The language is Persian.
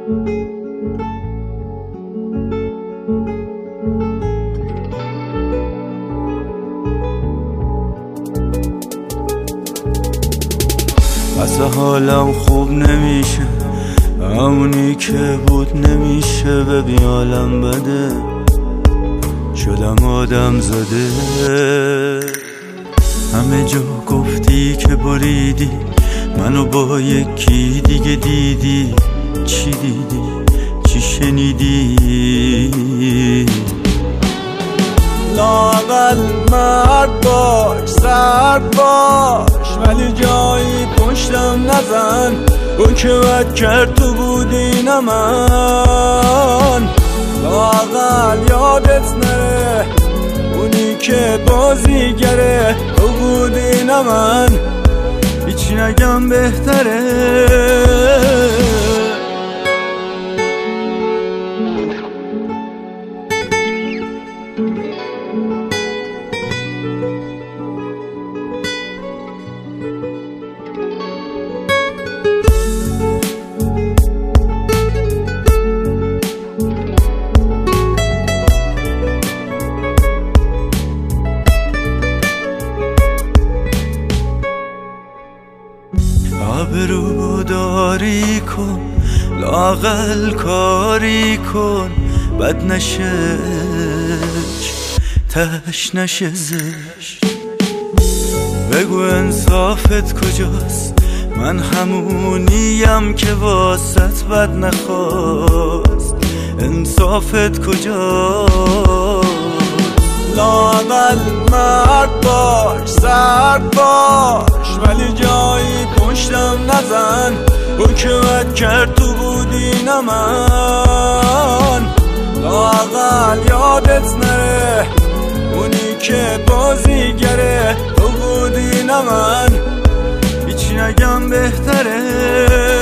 اصلا حالم خوب نمیشه، همونی که بود نمیشه. ببین حالم بده، شدم آدم زده. همه جا گفتی که بریدی، منو با یکی دیگه دیدی. چی دیدی؟ چی شنیدی؟ لااقل مرد باش، سرد باش، ولی جایی پشتم نزن. اون که بد کرد تو بودی نه من. لااقل یادت نره اونی که بازیگره تو بودی نه من. هیچی نگم بهتره. آبرو داری کن، لااقل کاری کن، بد نشه تش نشه زشت. بگو انصافت کجاست، من همونیم که واسط بد نخواست. انصافت کجاست؟ لااقل مرد باش، سرد باش، ولی جایی پشتم نزن. اون که بد کرد تو بودی نه من. لااقل یادت نره اونی که بازیگره تو بودی نه من. هیچی نگم بهتره.